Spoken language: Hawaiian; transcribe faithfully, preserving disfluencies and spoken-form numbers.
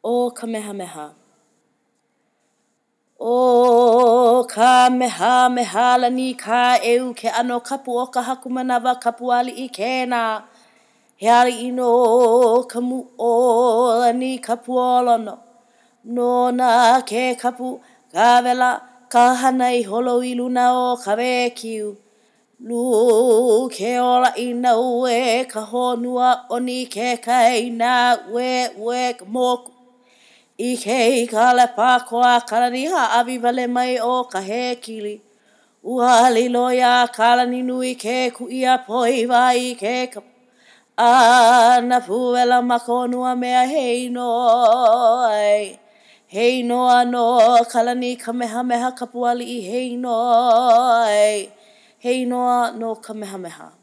o Kamehameha. O Kamehameha lani ka eu ke ano kapu o ka haku manawa kapu ali I kena. He ali ino kamu o lani kapu olono. No na ke kapu ka vela ka hana I holo I luna o ka wekiu. Lu ke ola ina ue ka honua oni ke kaina ue ue ka moku. I ke ka le pākoa karaniha awi wale mai o ka hekili. Ua lilo ya kalani nui ke kuia poi vai ke ka. Ana puela makonua mea hei noi. Hei noa no kalani Kamehameha kapuali I hei noi. Hei noa no Kamehameha.